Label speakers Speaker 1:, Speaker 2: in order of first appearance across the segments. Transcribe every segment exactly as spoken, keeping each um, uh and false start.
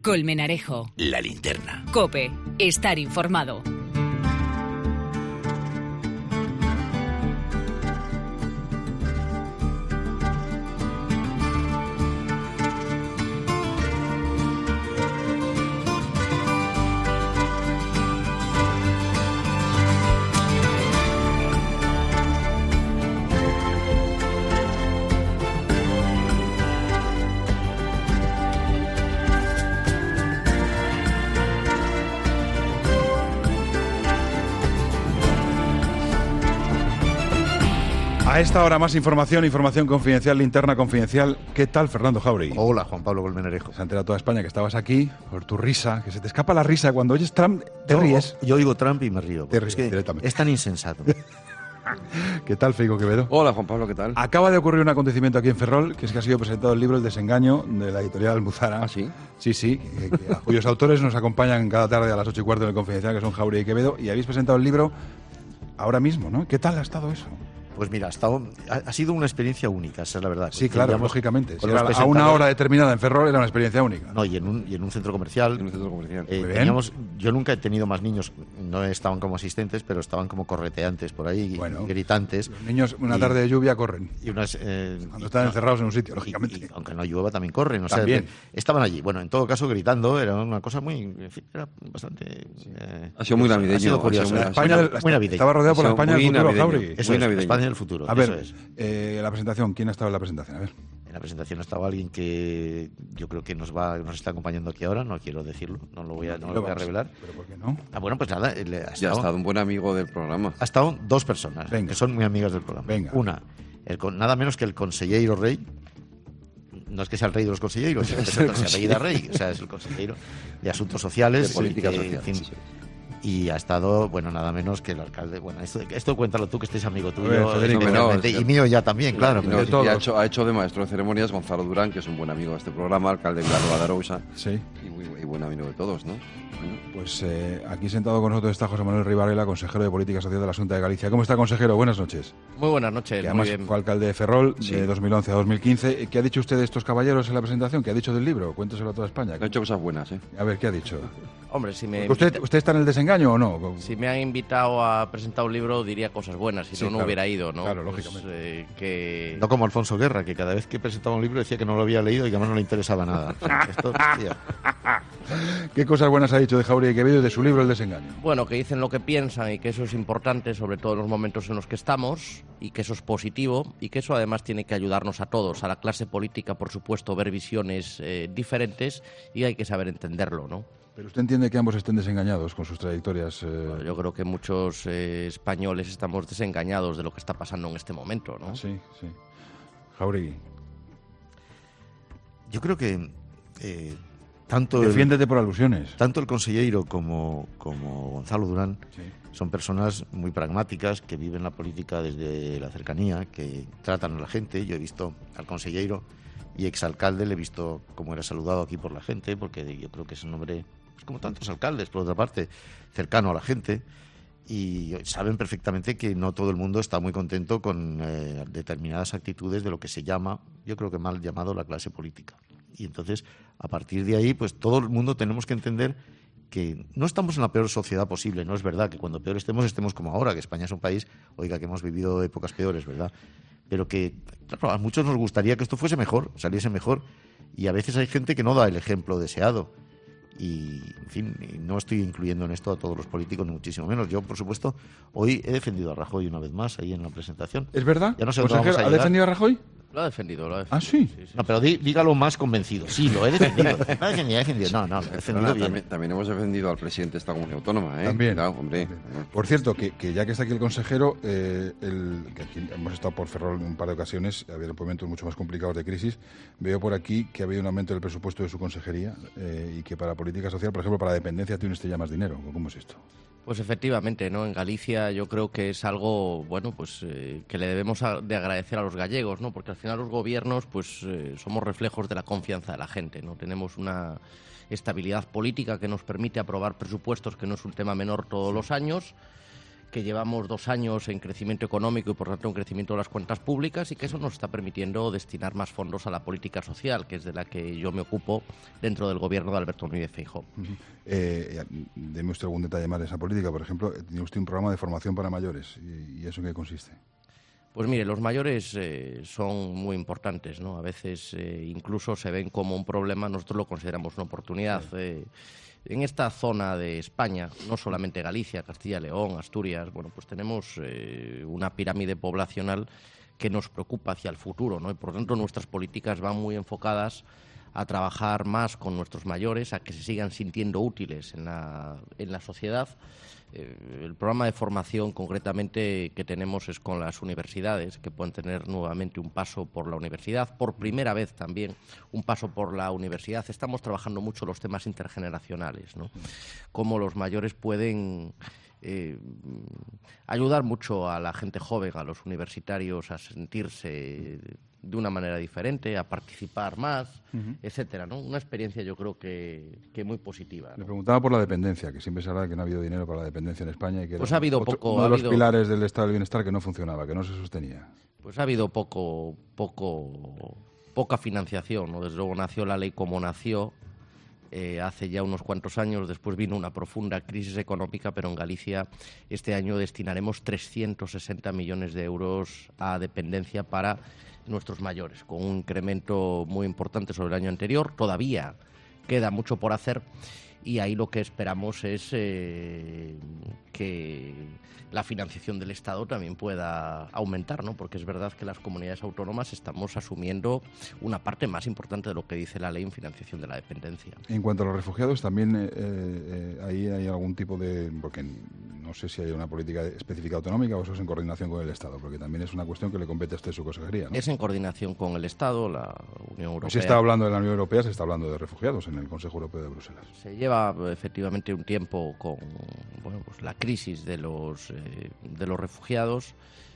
Speaker 1: Colmenarejo.
Speaker 2: La Linterna.
Speaker 1: COPE. Estar informado.
Speaker 3: A esta hora más información, información confidencial, linterna confidencial. ¿Qué tal, Fernando Jauregui?
Speaker 4: Hola, Juan Pablo Colmenarejo.
Speaker 3: Se ha enterado toda España que estabas aquí por tu risa, que se te escapa la risa. Cuando oyes Trump, te
Speaker 4: yo,
Speaker 3: ríes.
Speaker 4: Yo oigo Trump y me río.
Speaker 3: Te ríes
Speaker 4: es que
Speaker 3: directamente.
Speaker 4: Es tan insensato.
Speaker 3: ¿Qué tal, Feijóo Quevedo?
Speaker 5: Hola, Juan Pablo, ¿qué tal?
Speaker 3: Acaba de ocurrir un acontecimiento aquí en Ferrol, que es que ha sido presentado el libro El desengaño, de la editorial Almuzara.
Speaker 5: ¿Ah, sí?
Speaker 3: Sí, sí, que, que, cuyos autores nos acompañan cada tarde a las ocho y cuarto en el Confidencial, que son Jauregui y Quevedo, y habéis presentado el libro ahora mismo, ¿no? ¿Qué tal ha estado eso?
Speaker 4: Pues mira, ha, estado, ha, ha sido una experiencia única, esa es la verdad.
Speaker 3: Sí, claro, lógicamente. Si
Speaker 4: era
Speaker 3: a una hora determinada en Ferrol era una experiencia única.
Speaker 4: No, y en un, y en un centro comercial.
Speaker 5: En un centro comercial.
Speaker 4: Eh, teníamos, yo nunca he tenido más niños, no estaban como asistentes, pero estaban como correteantes por ahí,
Speaker 3: bueno,
Speaker 4: gritantes.
Speaker 3: Los niños, una
Speaker 4: y,
Speaker 3: tarde de lluvia, corren.
Speaker 4: Y unas, eh,
Speaker 3: Cuando están
Speaker 4: y,
Speaker 3: encerrados en un sitio, lógicamente.
Speaker 4: Y, y, aunque no llueva, también corren. O
Speaker 3: también.
Speaker 4: sea, estaban allí. Bueno, en todo caso, gritando, era una cosa muy. En fin, era bastante. Eh,
Speaker 5: ha sido muy navideño.
Speaker 4: Ha sido curioso.
Speaker 5: Ha sido
Speaker 3: España,
Speaker 4: muy, muy navideño.
Speaker 3: Estaba rodeado por la España del futuro, Jauregui.
Speaker 4: Eso es, España del futuro.
Speaker 3: A ver,
Speaker 4: eso es.
Speaker 3: Eh, la presentación, ¿quién ha estado en la presentación? A ver.
Speaker 4: En la presentación ha estado alguien que yo creo que nos va nos está acompañando aquí ahora, no quiero decirlo, no lo voy a, no no lo voy a revelar.
Speaker 3: ¿Pero por qué no?
Speaker 4: Ah, bueno, pues nada, le, ha, estado,
Speaker 5: ya ha estado un buen amigo del programa.
Speaker 4: Ha estado dos personas
Speaker 3: Venga.
Speaker 4: que son muy amigas del programa.
Speaker 3: Venga.
Speaker 4: Una, el, nada menos que el consejero rey. No es que sea el rey de los consejeros, sino que se apellida rey, o sea, es el consejero de Asuntos Sociales.
Speaker 5: De Política
Speaker 4: que,
Speaker 5: Social.
Speaker 4: En fin,
Speaker 5: Sí.
Speaker 4: Y ha estado, bueno, nada menos que el alcalde. Bueno, esto, esto cuéntalo tú, que estés amigo tuyo.
Speaker 3: Ver, Federico,
Speaker 4: no,
Speaker 5: no, es
Speaker 4: y
Speaker 5: que-
Speaker 4: mío ya también, claro.
Speaker 5: Y
Speaker 3: de
Speaker 5: no,
Speaker 3: todos.
Speaker 5: y ha, hecho, ha hecho de maestro de ceremonias Gonzalo Durán, que es un buen amigo de este programa, alcalde de Vilanova de Arousa,
Speaker 3: Sí.
Speaker 5: y, muy, y buen amigo de todos, ¿no? Bueno,
Speaker 3: Pues eh, aquí sentado con nosotros está José Manuel Ribarela, consejero de Política Social de la Junta de Galicia. ¿Cómo está, consejero? Buenas noches.
Speaker 6: Muy buenas noches,
Speaker 3: Que
Speaker 6: muy
Speaker 3: además
Speaker 6: bien.
Speaker 3: fue alcalde de Ferrol
Speaker 5: Sí.
Speaker 3: de dos mil once a dos mil quince. ¿Qué ha dicho usted de estos caballeros en la presentación? ¿Qué ha dicho del libro? Cuénteselo a toda España.
Speaker 5: ha hecho cosas buenas, ¿eh?
Speaker 3: A ver, ¿qué ha dicho?
Speaker 6: Hombre, si me,
Speaker 3: ¿Usted,
Speaker 6: invita-
Speaker 3: ¿Usted está en el desengaño o no?
Speaker 6: si me han invitado a presentar un libro diría cosas buenas, si
Speaker 3: Sí,
Speaker 6: no, no
Speaker 3: claro.
Speaker 6: hubiera ido, ¿no?
Speaker 3: Claro,
Speaker 6: Pues,
Speaker 3: lógicamente.
Speaker 6: eh, que...
Speaker 4: No como Alfonso Guerra, que cada vez que presentaba un libro decía que no lo había leído y que además no le interesaba nada. O sea, esto, tío.
Speaker 3: ¿Qué cosas buenas ha dicho de Jauregui y Quevedo y de su libro El desengaño?
Speaker 6: Bueno, que dicen lo que piensan y que eso es importante, sobre todo en los momentos en los que estamos, y que eso es positivo, y que eso además tiene que ayudarnos a todos, a la clase política, por supuesto, ver visiones eh, diferentes, y hay que saber entenderlo, ¿no?
Speaker 3: Pero usted entiende que ambos estén desengañados con sus trayectorias. Eh...
Speaker 6: Bueno, yo creo que muchos eh, españoles estamos desengañados de lo que está pasando en este momento, ¿no?
Speaker 3: Sí, sí. Jauregui,
Speaker 4: Yo creo que eh, tanto, el,
Speaker 3: defiéndete por alusiones.
Speaker 4: tanto el consejero como, como Gonzalo Durán
Speaker 3: Sí.
Speaker 4: son personas muy pragmáticas que viven la política desde la cercanía, que tratan a la gente. Yo he visto al consejero y exalcalde, le he visto cómo era saludado aquí por la gente, porque yo creo que es un hombre, pues como tantos alcaldes, por otra parte, cercano a la gente. Y saben perfectamente que no todo el mundo está muy contento con eh, determinadas actitudes de lo que se llama, yo creo que mal llamado, la clase política. Y entonces, a partir de ahí, pues todo el mundo tenemos que entender que no estamos en la peor sociedad posible. No es verdad que cuando peor estemos, estemos como ahora, que España es un país, oiga, que hemos vivido épocas peores, ¿verdad? Pero que, claro, a muchos nos gustaría que esto fuese mejor, saliese mejor. Y a veces hay gente que no da el ejemplo deseado. Y, en fin, no estoy incluyendo en esto a todos los políticos, ni muchísimo menos. Yo, por supuesto, hoy he defendido a Rajoy una vez más ahí en la presentación.
Speaker 3: ¿Es verdad?
Speaker 4: Ya no sé dónde
Speaker 3: Consejero,
Speaker 4: vamos a
Speaker 3: ¿ha
Speaker 4: llegar.
Speaker 3: defendido a Rajoy?
Speaker 6: Lo ha defendido, lo ha
Speaker 3: ¿Ah,
Speaker 6: defendido.
Speaker 3: sí?
Speaker 4: No, pero dí- dígalo más convencido. Sí, lo he defendido. No, he defendido, he defendido. No, no, lo he defendido
Speaker 5: Perdona,
Speaker 4: bien.
Speaker 5: también, también hemos defendido al presidente de esta comunidad autónoma, ¿eh?
Speaker 3: También.
Speaker 5: Cuidado, hombre.
Speaker 3: Por cierto, que, que ya que está aquí el consejero, eh, el, que aquí hemos estado por Ferrol en un par de ocasiones, había momentos mucho más complicados de crisis, veo por aquí que ha habido un aumento del presupuesto de su consejería eh, y que para política social, por ejemplo, para dependencia tiene usted ya más dinero. ¿Cómo es esto?
Speaker 6: Pues efectivamente, ¿no? En Galicia yo creo que es algo, bueno, pues eh, que le debemos a- de agradecer a los gallegos, ¿no? Porque al final los gobiernos, pues eh, somos reflejos de la confianza de la gente, ¿no? Tenemos una estabilidad política que nos permite aprobar presupuestos, que no es un tema menor todos los años, que llevamos dos años en crecimiento económico y por tanto en crecimiento de las cuentas públicas, y que eso nos está permitiendo destinar más fondos a la política social, que es de la que yo me ocupo dentro del gobierno de Alberto Núñez Feijóo.
Speaker 3: Uh-huh. eh, deme usted algún detalle más de esa política. Por ejemplo, tiene usted un programa de formación para mayores. ¿Y, y eso en qué consiste?
Speaker 6: Pues mire, los mayores eh, son muy importantes, ¿no? A veces eh, incluso se ven como un problema, nosotros lo consideramos una oportunidad. Sí. Eh, En esta zona de España, no solamente Galicia, Castilla y León, Asturias, bueno, pues tenemos eh, una pirámide poblacional que nos preocupa hacia el futuro, ¿no? Y por lo tanto nuestras políticas van muy enfocadas a trabajar más con nuestros mayores, a que se sigan sintiendo útiles en la, en la sociedad. Eh, el programa de formación concretamente que tenemos es con las universidades, que pueden tener nuevamente un paso por la universidad, por primera vez también un paso por la universidad. Estamos trabajando mucho los temas intergeneracionales, ¿no? Cómo los mayores pueden eh, ayudar mucho a la gente joven, a los universitarios, a sentirse de una manera diferente, a participar más, uh-huh. etcétera, ¿no? Una experiencia yo creo que, que muy positiva, ¿no?
Speaker 3: Le preguntaba por la dependencia, que siempre se habla de que no ha habido dinero para la dependencia en España y que
Speaker 6: pues
Speaker 3: era
Speaker 6: ha habido
Speaker 3: otro,
Speaker 6: poco,
Speaker 3: uno de
Speaker 6: ha
Speaker 3: los
Speaker 6: habido,
Speaker 3: pilares del estado del bienestar que no funcionaba, que no se sostenía.
Speaker 6: Pues ha habido poco, poco, poca financiación, ¿no? Desde luego nació la ley como nació, eh, hace ya unos cuantos años, después vino una profunda crisis económica, pero en Galicia este año destinaremos trescientos sesenta millones de euros a dependencia para nuestros mayores, con un incremento muy importante sobre el año anterior. Todavía queda mucho por hacer y ahí lo que esperamos es eh, que la financiación del Estado también pueda aumentar, ¿no? Porque es verdad que las comunidades autónomas estamos asumiendo una parte más importante de lo que dice la ley en financiación de la dependencia.
Speaker 3: En cuanto a los refugiados, también eh, eh, ahí hay algún tipo de... porque no sé si hay una política específica autonómica o eso es en coordinación con el Estado, porque también es una cuestión que le compete a usted su consejería, ¿no?
Speaker 6: Es en coordinación con el Estado, la Unión Europea.
Speaker 3: Si está hablando de la Unión Europea, se está hablando de refugiados en el Consejo Europeo de Bruselas.
Speaker 6: Se lleva efectivamente un tiempo con bueno, pues la crisis de los, eh, de los refugiados.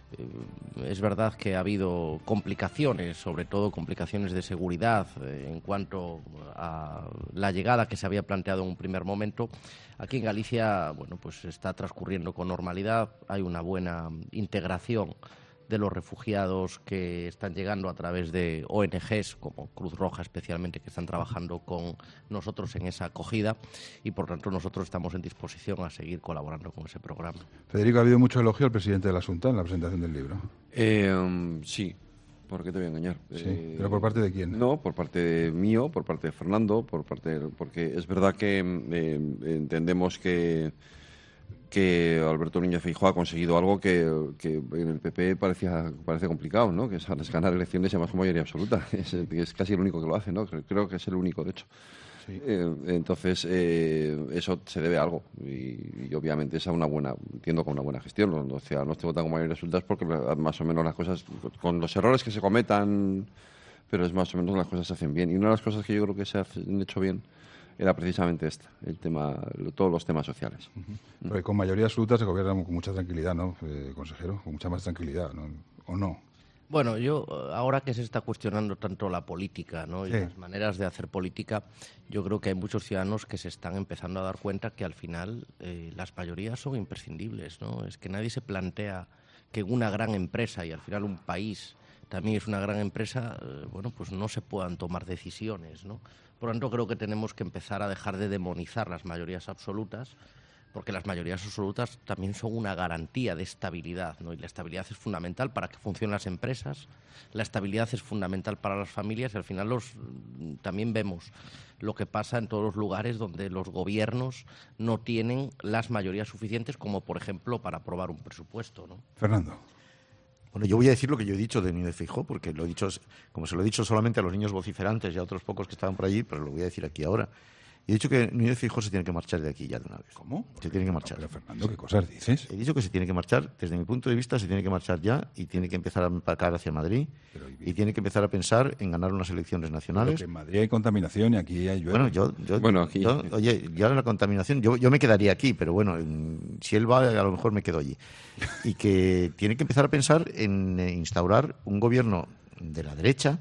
Speaker 6: Eh, es verdad que ha habido complicaciones, sobre todo complicaciones de seguridad eh, en cuanto a la llegada que se había planteado en un primer momento. Aquí en Galicia, bueno, pues está transcurriendo con normalidad, hay una buena integración de los refugiados que están llegando a través de O N Ges, como Cruz Roja especialmente, que están trabajando con nosotros en esa acogida y, por tanto, nosotros estamos en disposición a seguir colaborando con ese programa.
Speaker 3: Federico, ha habido mucho elogio al presidente de la Xunta en la presentación del libro.
Speaker 5: Eh, um, sí, ¿por qué te voy a engañar?
Speaker 3: Sí,
Speaker 5: eh,
Speaker 3: ¿pero por parte de quién?
Speaker 5: No, por parte de mío, por parte de Fernando, por parte de, porque es verdad que eh, entendemos que que Alberto Núñez Feijóo ha conseguido algo que, que en el P P parecía parece complicado, ¿no? Que es ganar elecciones y además con mayoría absoluta. Es, es casi el único que lo hace, ¿no? Creo que es el único, de hecho. Sí. Eh, entonces, eh, eso se debe a algo y, y obviamente es a una buena, entiendo, con una buena gestión. Los ciudadanos te votan con mayoría absoluta porque más o menos las cosas, con los errores que se cometan, pero es más o menos las cosas se hacen bien. Y una de las cosas que yo creo que se han hecho bien era precisamente esta, el tema, todos los temas sociales.
Speaker 3: Uh-huh. Porque con mayoría absoluta se gobierna con mucha tranquilidad, ¿no, eh, consejero? Con mucha más tranquilidad, ¿no? ¿O no?
Speaker 6: Bueno, yo, ahora que se está cuestionando tanto la política, ¿no? y sí. las maneras de hacer política, yo creo que hay muchos ciudadanos que se están empezando a dar cuenta que al final eh, las mayorías son imprescindibles, ¿no? Es que nadie se plantea que una gran empresa y al final un país también es una gran empresa, eh, bueno, pues no se puedan tomar decisiones, ¿no? Por lo tanto, creo que tenemos que empezar a dejar de demonizar las mayorías absolutas, porque las mayorías absolutas también son una garantía de estabilidad, ¿no? Y la estabilidad es fundamental para que funcionen las empresas, la estabilidad es fundamental para las familias y al final los, también vemos lo que pasa en todos los lugares donde los gobiernos no tienen las mayorías suficientes, como por ejemplo para aprobar un presupuesto, ¿no?
Speaker 3: Fernando.
Speaker 4: Bueno, yo voy a decir lo que yo he dicho de Núñez Feijóo, porque lo he dicho, como se lo he dicho solamente a los niños vociferantes y a otros pocos que estaban por allí, pero lo voy a decir aquí ahora. Y he dicho que Núñez Feijóo se tiene que marchar de aquí ya de una vez.
Speaker 3: ¿Cómo?
Speaker 4: Se tiene que marchar.
Speaker 3: No, pero Fernando, ¿qué cosas dices?
Speaker 4: He dicho que se tiene que marchar, desde mi punto de vista se tiene que marchar ya y tiene que empezar a empacar hacia Madrid pero, y, y tiene que empezar a pensar en ganar unas elecciones nacionales.
Speaker 3: Pero que en Madrid hay contaminación y aquí hay llueve.
Speaker 4: Bueno, yo, yo,
Speaker 5: bueno, aquí...
Speaker 4: yo oye, ya la contaminación, yo, yo me quedaría aquí, pero bueno, si él va a lo mejor me quedo allí. Y que tiene que empezar a pensar en instaurar un gobierno de la derecha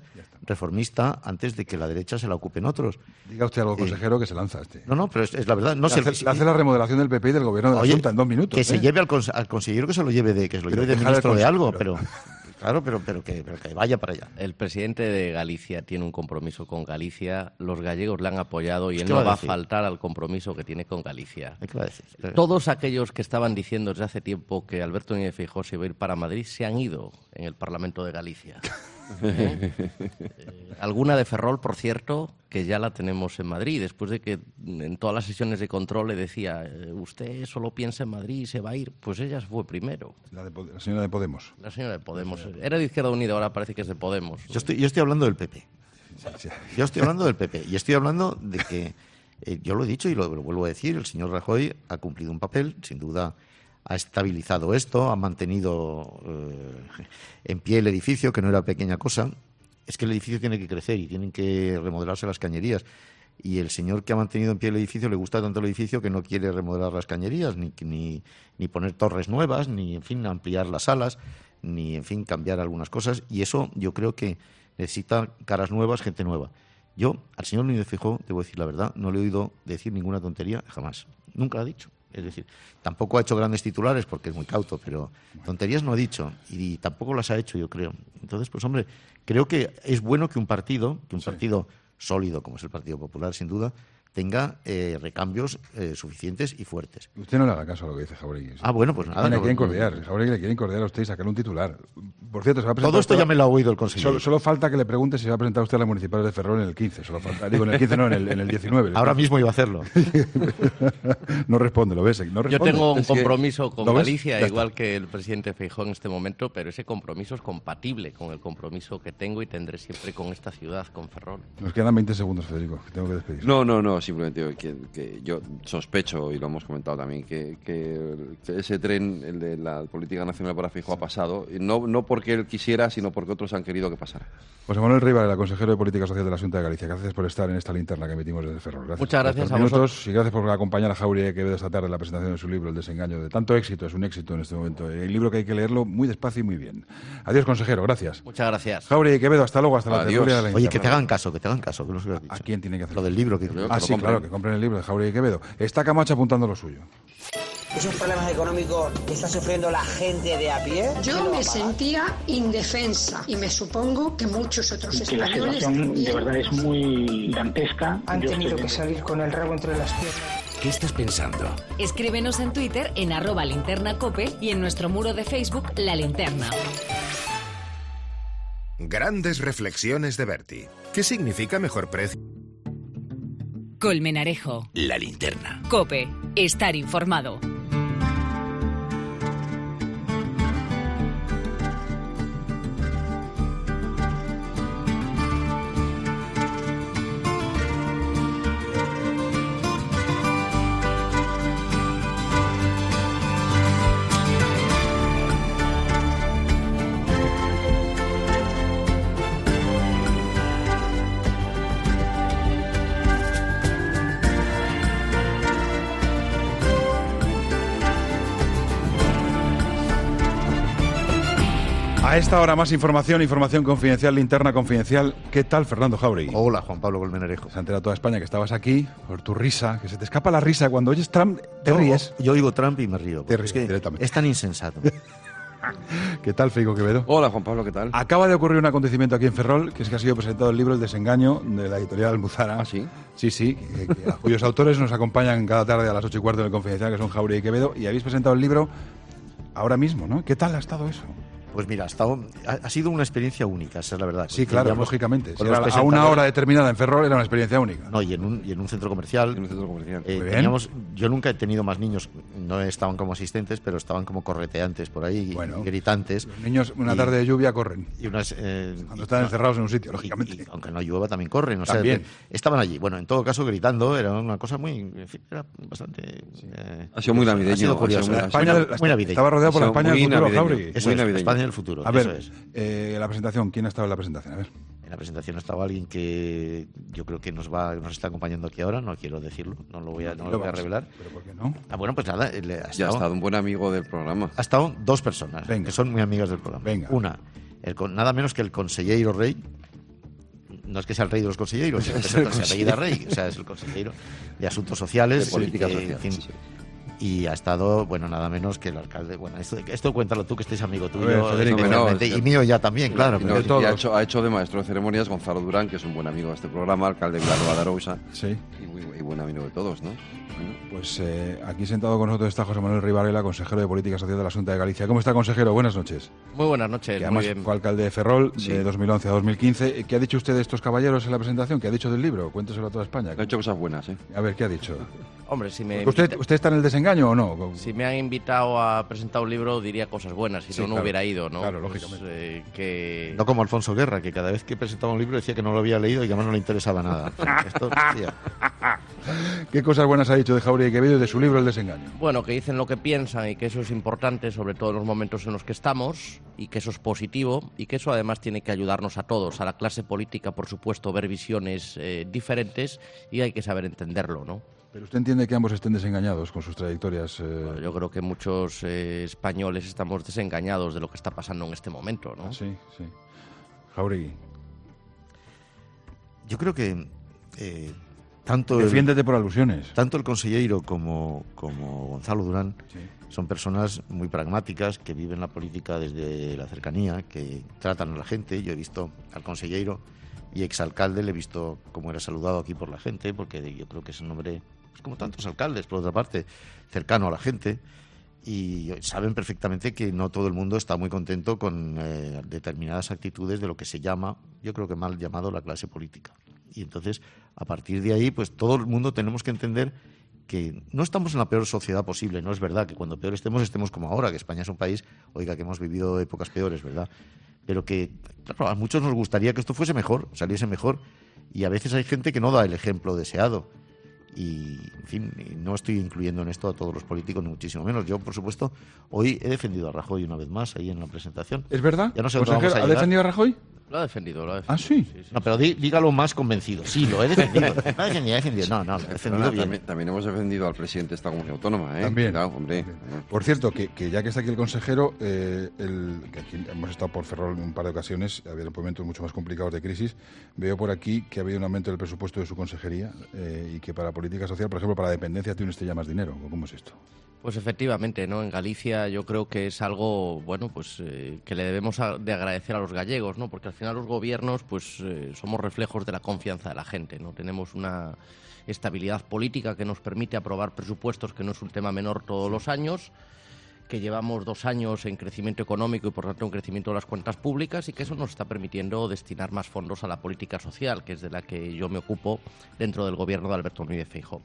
Speaker 4: reformista antes de que la derecha se la ocupen otros.
Speaker 3: Diga usted algo, consejero, eh, que se lanza este.
Speaker 4: No, no, pero es, es la verdad. No
Speaker 3: le, hace,
Speaker 4: si,
Speaker 3: le hace la remodelación del P P y del gobierno de la
Speaker 4: oye,
Speaker 3: Junta en dos minutos.
Speaker 4: Que
Speaker 3: ¿eh?
Speaker 4: se lleve al, cons al consejero, que se lo lleve de, que se lo lleve de ministro de algo, pero... Claro, pero, pero, que, pero que vaya para allá.
Speaker 6: El presidente de Galicia tiene un compromiso con Galicia, los gallegos le han apoyado y él
Speaker 4: ¿Qué
Speaker 6: no
Speaker 4: va a
Speaker 6: va a
Speaker 4: decir?
Speaker 6: faltar al compromiso que tiene con Galicia.
Speaker 4: ¿Qué va a decir?
Speaker 6: Todos aquellos que estaban diciendo desde hace tiempo que Alberto Núñez Feijóo se iba a ir para Madrid se han ido en el Parlamento de Galicia. ¿Eh? Eh, alguna de Ferrol, por cierto, que ya la tenemos en Madrid, después de que en todas las sesiones de control le decía, usted solo piensa en Madrid y se va a ir, pues ella fue primero.
Speaker 3: La, de, la señora de Podemos.
Speaker 6: La señora de Podemos. Era de Izquierda Unida, ahora parece que es de Podemos.
Speaker 4: Yo estoy, yo estoy hablando del P P.
Speaker 3: Sí, sí.
Speaker 4: Yo estoy hablando del P P y estoy hablando de que, eh, yo lo he dicho y lo, lo vuelvo a decir, el señor Rajoy ha cumplido un papel, sin duda ha estabilizado esto, ha mantenido eh, en pie el edificio, que no era pequeña cosa. Es que el edificio tiene que crecer y tienen que remodelarse las cañerías. Y el señor que ha mantenido en pie el edificio le gusta tanto el edificio que no quiere remodelar las cañerías, ni, ni, ni poner torres nuevas, ni, en fin, ampliar las salas, ni, en fin, cambiar algunas cosas. Y eso yo creo que necesita caras nuevas, gente nueva. Yo, al señor Núñez Feijóo, debo decir la verdad, no le he oído decir ninguna tontería jamás. Nunca lo ha dicho. Es decir, tampoco ha hecho grandes titulares porque es muy cauto, pero tonterías no ha dicho y tampoco las ha hecho, yo creo. Entonces, pues hombre, creo que es bueno que un partido, que un sí. partido sólido como es el Partido Popular, sin duda, tenga eh, recambios eh, suficientes y fuertes.
Speaker 3: Usted no le haga caso a lo que dice Jauregui. ¿Sí?
Speaker 4: Ah, bueno, pues nada.
Speaker 3: Le
Speaker 4: no,
Speaker 3: quieren cordear. Jauregui le quieren cordear a usted y sacarle un titular. Por cierto, se va a presentar...
Speaker 4: Todo esto
Speaker 3: usted...
Speaker 4: ya me lo ha oído el consejero.
Speaker 3: Solo, solo falta que le pregunte si se va a presentar usted a las municipales de Ferrol en el quince. Solo falta. Digo, en el quince no, en el, en el diecinueve.
Speaker 4: Ahora mismo iba a hacerlo.
Speaker 3: No responde, ¿lo ves? No responde.
Speaker 6: Yo tengo un
Speaker 3: es
Speaker 6: compromiso
Speaker 3: que...
Speaker 6: con Galicia, igual que el presidente Feijóo en este momento, pero ese compromiso es compatible con el compromiso que tengo y tendré siempre con esta ciudad, con Ferrol.
Speaker 3: Nos quedan veinte segundos, Federico. Tengo que despedir.
Speaker 5: No, no, no. Simplemente que, que yo sospecho, y lo hemos comentado también, que, que, que ese tren, el de la política nacional para Feijóo, ha pasado. No, no porque él quisiera, sino porque otros han querido que pasara.
Speaker 3: José Manuel Rivas, el consejero de Política Social de la Junta de Galicia. Gracias por estar en esta linterna que emitimos desde Ferrol. Gracias.
Speaker 6: Muchas gracias a
Speaker 3: minutos,
Speaker 6: vosotros.
Speaker 3: Y gracias por acompañar a Jauregui Quevedo esta tarde en la presentación de su libro, El desengaño. De tanto éxito, es un éxito en este momento. El libro que hay que leerlo muy despacio y muy bien. Adiós, consejero. Gracias.
Speaker 6: Muchas gracias.
Speaker 3: Jauregui Quevedo, hasta luego. Hasta
Speaker 5: Adiós.
Speaker 3: la tertulia de la
Speaker 4: Oye,
Speaker 3: linterna.
Speaker 4: que te hagan caso, que te hagan caso. Que no se lo has dicho.
Speaker 3: ¿A quién tiene que hacer?
Speaker 4: Lo del libro. Que...
Speaker 5: Creo
Speaker 3: Ah,
Speaker 5: que
Speaker 3: sí,
Speaker 5: lo
Speaker 3: claro, que compren el libro de Jauregui Quevedo. Está Camacho apuntando lo suyo.
Speaker 2: Esos problemas económicos que está sufriendo la gente de a pie.
Speaker 7: Yo me sentía indefensa y me supongo que muchos otros
Speaker 8: que la
Speaker 7: españoles
Speaker 8: situación
Speaker 7: también.
Speaker 8: de verdad es muy dantesca.
Speaker 2: Han
Speaker 8: Yo
Speaker 2: tenido
Speaker 8: estoy...
Speaker 2: que salir con el rabo entre las piernas.
Speaker 1: ¿Qué estás pensando?
Speaker 9: Escríbenos en Twitter en arroba linterna cope y en nuestro muro de Facebook La Linterna.
Speaker 10: Grandes reflexiones de Berti. ¿Qué significa mejor precio?
Speaker 1: Colmenarejo.
Speaker 10: La linterna.
Speaker 1: Cope. Estar informado.
Speaker 3: A esta hora más información, información confidencial, linterna confidencial. ¿Qué tal, Fernando Jauregui?
Speaker 4: Hola, Juan Pablo Colmenarejo.
Speaker 3: Se ha enterado toda España que estabas aquí por tu risa, que se te escapa la risa. Cuando oyes Trump, te
Speaker 4: yo,
Speaker 3: ríes.
Speaker 4: Yo oigo Trump y me río.
Speaker 3: Te ríes
Speaker 4: es que
Speaker 3: directamente.
Speaker 4: es tan insensato.
Speaker 3: ¿Qué tal, Feijóo Quevedo?
Speaker 5: Hola, Juan Pablo, ¿qué tal?
Speaker 3: Acaba de ocurrir un acontecimiento aquí en Ferrol, que es que ha sido presentado el libro El desengaño, de la editorial Almuzara.
Speaker 5: ¿Ah, sí?
Speaker 3: Sí, sí, que, que a cuyos autores nos acompañan cada tarde a las ocho y cuarto en el Confidencial, que son Jauregui y Quevedo, y habéis presentado el libro ahora mismo, ¿no? ¿Qué tal ha estado eso?
Speaker 4: Pues mira, ha, estado, ha, ha sido una experiencia única, esa es la verdad.
Speaker 3: Sí, claro, lógicamente. Si
Speaker 4: era
Speaker 3: a una hora determinada en Ferrol era una experiencia única.
Speaker 4: No, y en un, y en un centro comercial.
Speaker 5: En un centro comercial.
Speaker 4: Eh,
Speaker 3: Muy bien.
Speaker 4: teníamos, yo nunca he tenido más niños, no estaban como asistentes, pero estaban como correteantes por ahí,
Speaker 3: Bueno,
Speaker 4: gritantes.
Speaker 3: Los niños, una
Speaker 4: y,
Speaker 3: tarde de lluvia, corren.
Speaker 4: Y unas, eh,
Speaker 3: Cuando están
Speaker 4: y,
Speaker 3: encerrados en un sitio,
Speaker 4: y,
Speaker 3: lógicamente.
Speaker 4: y, aunque no llueva, también corren. O sea,
Speaker 3: También.
Speaker 4: estaban allí. Bueno, en todo caso, gritando, era una cosa muy. En fin, era bastante. Eh,
Speaker 5: Ha sido muy navideño.
Speaker 4: Ha sido
Speaker 5: ha sido
Speaker 4: curioso.
Speaker 5: muy-
Speaker 3: La
Speaker 5: ha
Speaker 3: España
Speaker 5: sido-
Speaker 3: del- la-
Speaker 4: muy navideño.
Speaker 3: estaba rodeado por la
Speaker 5: Eso,
Speaker 3: España del
Speaker 5: muy
Speaker 3: futuro,
Speaker 5: navideño.
Speaker 3: Jauregui.
Speaker 4: Eso
Speaker 5: Muy
Speaker 4: es,
Speaker 5: navideño.
Speaker 4: España del futuro.
Speaker 3: A ver,
Speaker 4: eso es.
Speaker 3: eh, la presentación, ¿quién ha estado en la presentación? A ver.
Speaker 4: En la presentación estaba alguien que yo creo que nos va nos está acompañando aquí ahora, no quiero decirlo, no lo voy a, no lo voy a revelar.
Speaker 3: ¿Pero por qué no?
Speaker 4: Ah, bueno, pues nada, le- ha
Speaker 5: Ya ha
Speaker 4: estado,
Speaker 5: estado un buen amigo del programa.
Speaker 4: ha estado dos personas
Speaker 3: Venga.
Speaker 4: que son muy amigas del programa.
Speaker 3: Venga.
Speaker 4: Una, el, con- nada menos que el consejero rey, no es que sea el rey de los consejeros, sino que es el, se apellida rey, o sea, es el consejero de Asuntos Sociales.
Speaker 5: De política
Speaker 4: que,
Speaker 5: social.
Speaker 4: En fin,
Speaker 5: Sí, sí.
Speaker 4: Y ha estado, bueno, nada menos que el alcalde. Bueno, esto, esto cuéntalo tú, que estés amigo tuyo,
Speaker 3: ver, Federico,
Speaker 4: especialmente,
Speaker 5: no,
Speaker 4: y mío ya también,
Speaker 5: Y-
Speaker 4: claro.
Speaker 5: y no,
Speaker 4: pero-
Speaker 5: y ha, hecho, ha hecho de maestro de ceremonias Gonzalo Durán, que es un buen amigo de este programa, alcalde de Vilanova de Arousa,
Speaker 3: Sí.
Speaker 5: y, muy, y buen amigo de todos, ¿no? Bueno,
Speaker 3: Pues eh, aquí sentado con nosotros está José Manuel Ribarela, consejero de Política Social de la Junta de Galicia. ¿Cómo está, consejero? Buenas noches.
Speaker 6: Muy buenas noches,
Speaker 3: Que
Speaker 6: muy
Speaker 3: además
Speaker 6: bien.
Speaker 3: fue alcalde de Ferrol
Speaker 5: Sí.
Speaker 3: de dos mil once a dos mil quince. ¿Qué ha dicho usted de estos caballeros en la presentación? ¿Qué ha dicho del libro? Cuénteselo a toda España.
Speaker 5: ha hecho cosas buenas, ¿eh?
Speaker 3: A ver, ¿qué ha dicho?
Speaker 6: Hombre, si me,
Speaker 3: ¿Usted,
Speaker 6: invita-
Speaker 3: ¿Usted está en el desengaño o no?
Speaker 6: si me han invitado a presentar un libro, diría cosas buenas, si
Speaker 3: Sí,
Speaker 6: no, no
Speaker 3: claro.
Speaker 6: hubiera ido, ¿no?
Speaker 3: Claro,
Speaker 6: Pues,
Speaker 3: lógicamente.
Speaker 6: eh, que...
Speaker 4: No como Alfonso Guerra, que cada vez que presentaba un libro decía que no lo había leído y que además no le interesaba nada. Esto, tía.
Speaker 3: ¿Qué cosas buenas ha dicho de Jauregui Quevedo y de su libro El desengaño?
Speaker 6: Bueno, que dicen lo que piensan y que eso es importante, sobre todo en los momentos en los que estamos, y que eso es positivo, y que eso además tiene que ayudarnos a todos, a la clase política, por supuesto, ver visiones eh, diferentes, y hay que saber entenderlo, ¿no?
Speaker 3: Pero usted entiende que ambos estén desengañados con sus trayectorias. eh,
Speaker 6: Bueno, yo creo que muchos eh, españoles estamos desengañados de lo que está pasando en este momento, ¿no?
Speaker 3: ah, sí, sí. Jauregui,
Speaker 4: Yo creo que eh, tanto, el,
Speaker 3: defiéndete por alusiones.
Speaker 4: tanto el consejero como, como Gonzalo Durán
Speaker 3: Sí.
Speaker 4: son personas muy pragmáticas que viven la política desde la cercanía, que tratan a la gente. Yo he visto al consejero y exalcalde, le he visto cómo era saludado aquí por la gente, porque yo creo que es un hombre, pues como tantos alcaldes, por otra parte, cercano a la gente. Y saben perfectamente que no todo el mundo está muy contento con eh, determinadas actitudes de lo que se llama, yo creo que mal llamado, la clase política. Y entonces, a partir de ahí, pues todo el mundo tenemos que entender que no estamos en la peor sociedad posible. No es verdad que cuando peor estemos, estemos como ahora, que España es un país, oiga, que hemos vivido épocas peores, ¿verdad? Pero que, claro, a muchos nos gustaría que esto fuese mejor, saliese mejor, y a veces hay gente que no da el ejemplo deseado. Y, en fin, no estoy incluyendo en esto a todos los políticos, ni muchísimo menos. Yo, por supuesto, hoy he defendido a Rajoy una vez más ahí en la presentación.
Speaker 3: ¿Es verdad?
Speaker 4: Ya no sé dónde
Speaker 3: Consejero,
Speaker 4: vamos a
Speaker 3: ¿ha
Speaker 4: llegar.
Speaker 3: defendido a Rajoy?
Speaker 6: Lo ha defendido, lo ha
Speaker 3: Ah,
Speaker 6: defendido.
Speaker 3: sí.
Speaker 4: No, pero dí- dígalo más convencido. Sí, lo he defendido. No he defendido, he defendido. No, no, lo he defendido
Speaker 5: Perdona,
Speaker 4: bien.
Speaker 5: también, también hemos defendido al presidente de esta comunidad autónoma, ¿eh?
Speaker 3: También.
Speaker 5: Cuidado, hombre.
Speaker 3: También. Por cierto, que, que ya que está aquí el consejero, eh, el, que aquí hemos estado por Ferrol en un par de ocasiones, ha habido momentos mucho más complicados de crisis, veo por aquí que ha habido un aumento del presupuesto de su consejería eh, y que para política social, por ejemplo, para dependencia tiene usted ya más dinero. ¿Cómo es esto?
Speaker 6: Pues efectivamente, ¿no? En Galicia yo creo que es algo, bueno, pues eh, que le debemos a- de agradecer a los gallegos, ¿no? Porque al final los gobiernos, pues eh, somos reflejos de la confianza de la gente, ¿no? Tenemos una estabilidad política que nos permite aprobar presupuestos, que no es un tema menor todos los años, que llevamos dos años en crecimiento económico y por tanto en crecimiento de las cuentas públicas, y que eso nos está permitiendo destinar más fondos a la política social, que es de la que yo me ocupo dentro del gobierno de Alberto Núñez Feijóo.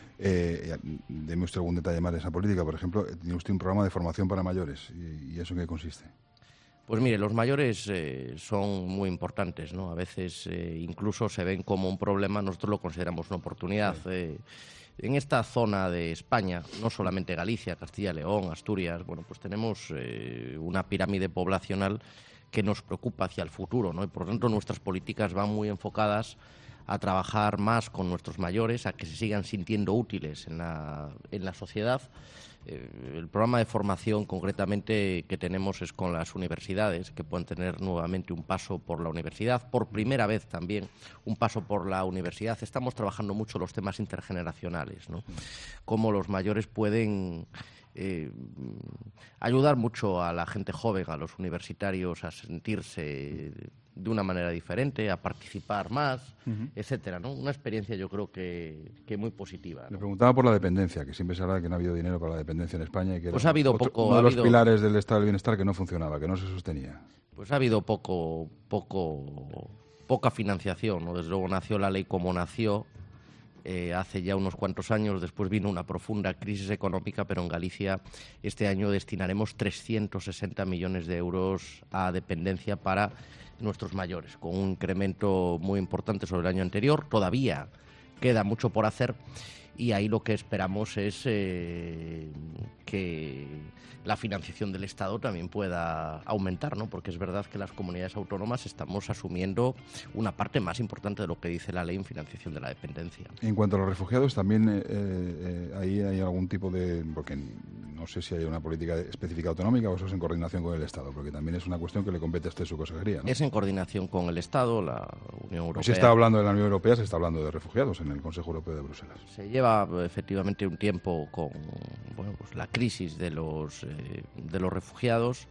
Speaker 3: Eh, deme usted algún detalle más de esa política. Por ejemplo, tiene usted un programa de formación para mayores. ¿Y, y eso en qué consiste?
Speaker 6: Pues mire, los mayores eh, son muy importantes, ¿no? A veces eh, incluso se ven como un problema, nosotros lo consideramos una oportunidad. Eh, en esta zona de España, no solamente Galicia, Castilla y León, Asturias, bueno, pues tenemos eh, una pirámide poblacional que nos preocupa hacia el futuro, ¿no? Y por lo tanto nuestras políticas van muy enfocadas a trabajar más con nuestros mayores, a que se sigan sintiendo útiles en la, en la sociedad. Eh, el programa de formación concretamente que tenemos es con las universidades, que pueden tener nuevamente un paso por la universidad, por primera vez también un paso por la universidad. Estamos trabajando mucho los temas intergeneracionales, ¿no? Cómo los mayores pueden eh, ayudar mucho a la gente joven, a los universitarios, a sentirse de una manera diferente, a participar más,
Speaker 3: Uh-huh.
Speaker 6: etcétera, ¿no? Una experiencia yo creo que, que muy positiva,
Speaker 3: Le
Speaker 6: ¿no?
Speaker 3: preguntaba por la dependencia, que siempre se habla de que no ha habido dinero para la dependencia en España y que
Speaker 6: Pues
Speaker 3: era
Speaker 6: ha habido
Speaker 3: otro-
Speaker 6: poco,
Speaker 3: uno de
Speaker 6: ha
Speaker 3: los
Speaker 6: habido-
Speaker 3: pilares del estado del bienestar que no funcionaba, que no se sostenía.
Speaker 6: Pues ha habido poco, poco, poca financiación, ¿no? Desde luego nació la ley como nació, eh, hace ya unos cuantos años, después vino una profunda crisis económica, pero en Galicia este año destinaremos trescientos sesenta millones de euros a dependencia para nuestros mayores, con un incremento muy importante sobre el año anterior. Todavía queda mucho por hacer y ahí lo que esperamos es eh, que la financiación del Estado también pueda aumentar, ¿no? Porque es verdad que las comunidades autónomas estamos asumiendo una parte más importante de lo que dice la ley en financiación de la dependencia.
Speaker 3: En cuanto a los refugiados, también eh, eh, ahí hay algún tipo de... porque no sé si hay una política específica autonómica o eso es en coordinación con el Estado, porque también es una cuestión que le compete a usted su consejería, ¿no?
Speaker 6: Es en coordinación con el Estado, la Unión Europea.
Speaker 3: Si está hablando de la Unión Europea, se está hablando de refugiados en el Consejo Europeo de Bruselas.
Speaker 6: Se lleva efectivamente un tiempo con bueno, pues la crisis de los, eh, de los refugiados.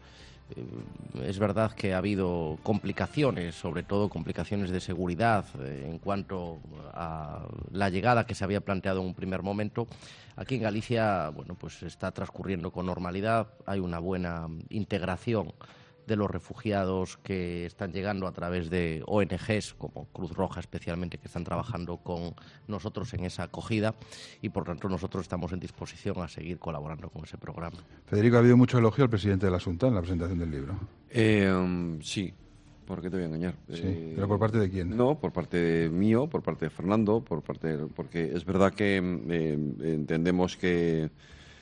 Speaker 6: Eh, es verdad que ha habido complicaciones, sobre todo complicaciones de seguridad eh, en cuanto a la llegada que se había planteado en un primer momento. Aquí en Galicia, bueno, pues está transcurriendo con normalidad, hay una buena integración de los refugiados que están llegando a través de O N Ges, como Cruz Roja especialmente, que están trabajando con nosotros en esa acogida y, por tanto, nosotros estamos en disposición a seguir colaborando con ese programa.
Speaker 3: Federico, ha habido mucho elogio al presidente de la Xunta en la presentación del libro.
Speaker 5: Eh, um, sí, ¿por qué te voy a engañar?
Speaker 3: Sí,
Speaker 5: eh,
Speaker 3: ¿pero por parte de quién?
Speaker 5: No, por parte mío, por parte de Fernando, por parte de, porque es verdad que eh, entendemos que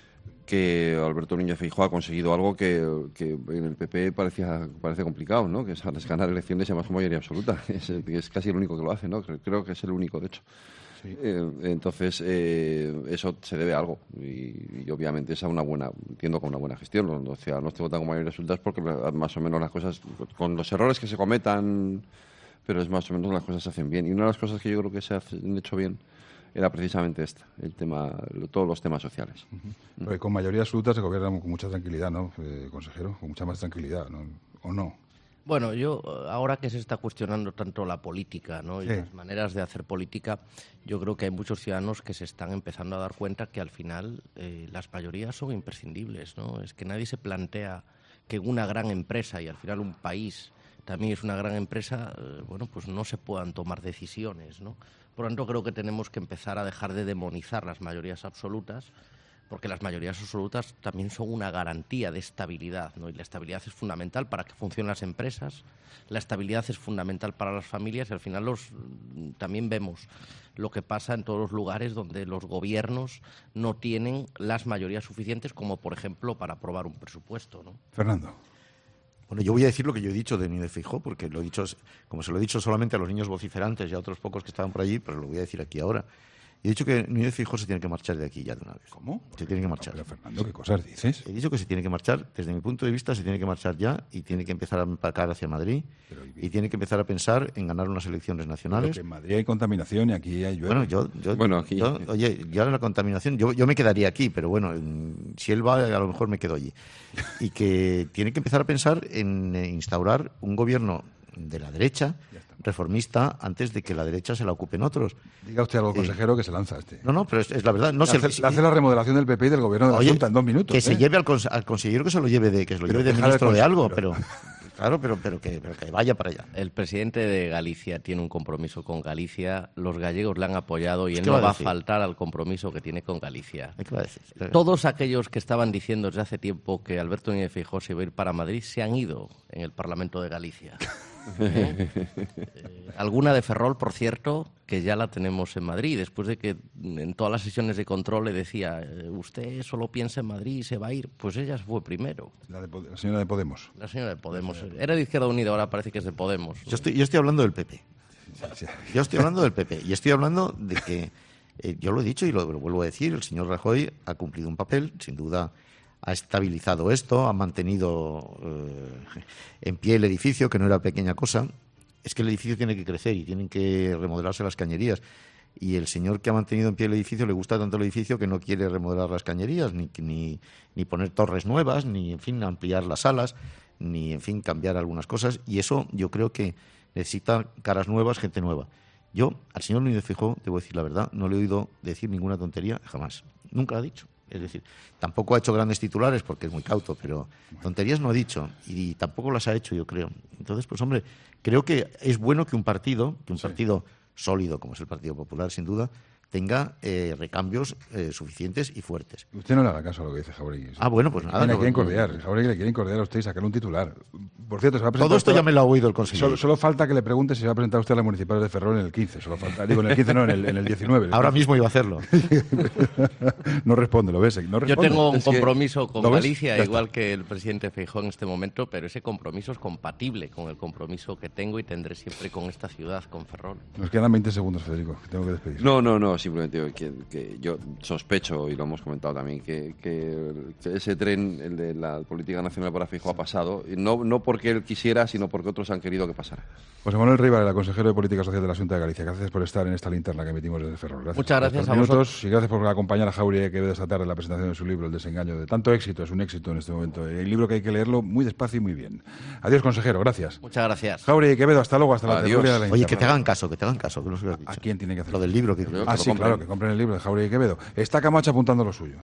Speaker 5: que Alberto Núñez Feijóo ha conseguido algo que, que en el P P parecía parece complicado, ¿no? Que es ganar elecciones y además con mayoría absoluta. Es, es casi el único que lo hace, ¿no? Creo, creo que es el único, de hecho. Sí. Eh, entonces, eh, eso se debe a algo. Y, y obviamente es a una buena, entiendo con una buena gestión. Los, los ciudadanos te votan con mayoría absoluta es porque más o menos las cosas, con los errores que se cometan, pero es más o menos las cosas se hacen bien. Y una de las cosas que yo creo que se han hecho bien era precisamente esta, el tema, todos los temas sociales.
Speaker 3: Uh-huh. Porque con mayoría absoluta se gobierna con mucha tranquilidad, ¿no, eh, consejero? Con mucha más tranquilidad, ¿no? ¿O no?
Speaker 6: Bueno, yo, ahora que se está cuestionando tanto la política, ¿no? y sí. las maneras de hacer política, yo creo que hay muchos ciudadanos que se están empezando a dar cuenta que al final eh, las mayorías son imprescindibles, ¿no? Es que nadie se plantea que una gran empresa y al final un país también es una gran empresa, eh, bueno, pues no se puedan tomar decisiones, ¿no? Por lo tanto, creo que tenemos que empezar a dejar de demonizar las mayorías absolutas, porque las mayorías absolutas también son una garantía de estabilidad, ¿no? Y la estabilidad es fundamental para que funcionen las empresas, la estabilidad es fundamental para las familias y al final los, también vemos lo que pasa en todos los lugares donde los gobiernos no tienen las mayorías suficientes, como por ejemplo para aprobar un presupuesto, ¿no?
Speaker 3: Fernando.
Speaker 4: Bueno, yo voy a decir lo que yo he dicho de Núñez Feijóo, porque lo he dicho, como se lo he dicho solamente a los niños vociferantes y a otros pocos que estaban por allí, pero lo voy a decir aquí ahora. He dicho que Núñez Feijóo se tiene que marchar de aquí ya de una vez.
Speaker 3: ¿Cómo?
Speaker 4: Se tiene que marchar.
Speaker 3: No, pero Fernando, ¿qué cosas dices?
Speaker 4: He dicho que se tiene que marchar, desde mi punto de vista, se tiene que marchar ya y tiene que empezar a empacar hacia Madrid pero, y, y tiene que empezar a pensar en ganar unas elecciones nacionales.
Speaker 3: Pero que en Madrid hay contaminación y aquí hay llueve.
Speaker 4: Bueno, yo, yo,
Speaker 5: bueno, aquí...
Speaker 4: yo oye, ya la contaminación, yo, yo me quedaría aquí, pero bueno, si él va, a lo mejor me quedo allí. Y que tiene que empezar a pensar en instaurar un gobierno de la derecha, reformista, antes de que la derecha se la ocupen otros.
Speaker 3: Diga usted algo, consejero, eh, que se lanza este.
Speaker 4: No, no, pero es, es la verdad. No
Speaker 3: le,
Speaker 4: se,
Speaker 3: hace, le hace la remodelación del P P y del gobierno de la
Speaker 4: oye,
Speaker 3: Junta en dos minutos.
Speaker 4: Que
Speaker 3: ¿eh?
Speaker 4: se lleve al, cons al consejero, que se lo lleve de, que se lo lleve de ministro de algo, pero... Claro, pero, pero, que, pero que vaya para allá.
Speaker 6: El presidente de Galicia tiene un compromiso con Galicia, los gallegos le han apoyado y él no va a, va a faltar al compromiso que tiene con Galicia.
Speaker 4: ¿Qué va a decir?
Speaker 6: Todos aquellos que estaban diciendo desde hace tiempo que Alberto Núñez Feijóo se iba a ir para Madrid se han ido en el Parlamento de Galicia. ¿Eh? Eh, alguna de Ferrol, por cierto, que ya la tenemos en Madrid, después de que en todas las sesiones de control le decía usted solo piensa en Madrid y se va a ir, pues ella fue primero.
Speaker 3: La, de, la señora de Podemos.
Speaker 6: La señora de Podemos. Era de Izquierda Unida, ahora parece que es de Podemos.
Speaker 4: Yo estoy, yo estoy hablando del P P. Yo estoy hablando del P P y estoy hablando de que, eh, yo lo he dicho y lo, lo vuelvo a decir, el señor Rajoy ha cumplido un papel, sin duda. Ha estabilizado esto, ha mantenido eh, en pie el edificio, que no era pequeña cosa. Es que el edificio tiene que crecer y tienen que remodelarse las cañerías. Y el señor que ha mantenido en pie el edificio le gusta tanto el edificio que no quiere remodelar las cañerías, ni, ni, ni poner torres nuevas, ni, en fin, ampliar las salas, ni, en fin, cambiar algunas cosas. Y eso yo creo que necesita caras nuevas, gente nueva. Yo, al señor Núñez Feijóo, debo decir la verdad, no le he oído decir ninguna tontería jamás. Nunca la ha dicho. Es decir, tampoco ha hecho grandes titulares porque es muy cauto, pero tonterías no ha dicho y tampoco las ha hecho, yo creo. Entonces, pues hombre, creo que es bueno que un partido, que un sí. partido sólido como es el Partido Popular, sin duda, tenga eh, recambios eh, suficientes y fuertes.
Speaker 3: Usted no le haga caso a lo que dice Jauregui.
Speaker 4: Ah, bueno, pues nada.
Speaker 3: Le
Speaker 4: No,
Speaker 3: quieren cordear. Jauregui le quieren cordear a usted y sacar un titular. Por cierto, se va a presentar
Speaker 4: todo esto
Speaker 3: usted,
Speaker 4: ya me lo ha oído el consejero.
Speaker 3: Solo, solo falta que le pregunte si se va a presentar usted a las municipales de Ferrol en el quince. Solo falta. Digo, en el quince no, en el, en el diecinueve.
Speaker 4: Ahora mismo iba a hacerlo.
Speaker 3: No responde, ¿lo ves? No responde.
Speaker 6: Yo tengo un
Speaker 3: Es que-
Speaker 6: compromiso con
Speaker 3: ¿Lo ves?
Speaker 6: Galicia,
Speaker 3: Ya
Speaker 6: igual
Speaker 3: está.
Speaker 6: que el presidente Feijóo en este momento, pero ese compromiso es compatible con el compromiso que tengo y tendré siempre con esta ciudad, con Ferrol.
Speaker 3: Nos quedan veinte segundos, Federico. que Tengo que despedir.
Speaker 5: No, no, no, simplemente que, que yo sospecho, y lo hemos comentado también, que, que ese tren, el de la política nacional para Feijóo, ha pasado, y no, no porque él quisiera, sino porque otros han querido que pasara.
Speaker 3: José Manuel Rivas, el consejero de Política Social de la Junta de Galicia. Gracias por estar en esta linterna que emitimos desde Ferrol. Gracias
Speaker 6: Muchas
Speaker 3: por
Speaker 6: gracias
Speaker 3: estos
Speaker 6: a
Speaker 3: minutos
Speaker 6: vosotros.
Speaker 3: y gracias por acompañar a Jauregui Quevedo esta tarde en la presentación de su libro, El desengaño de tanto éxito. Es un éxito en este momento. El libro que hay que leerlo muy despacio y muy bien. Adiós, consejero. Gracias.
Speaker 6: Muchas gracias.
Speaker 3: Jauregui Quevedo, hasta luego. Hasta la
Speaker 5: Adiós.
Speaker 3: tertulia de la
Speaker 4: Oye, que te
Speaker 3: linterna.
Speaker 4: hagan caso, que te hagan caso, que no se lo has dicho.
Speaker 3: ¿A quién tiene que hacer?
Speaker 4: Lo del libro que...
Speaker 5: Creo que
Speaker 3: Ah,
Speaker 5: lo
Speaker 3: sí,
Speaker 5: compren.
Speaker 3: claro, que compren el libro de Jauregui Quevedo. Está Camacho apuntando lo suyo.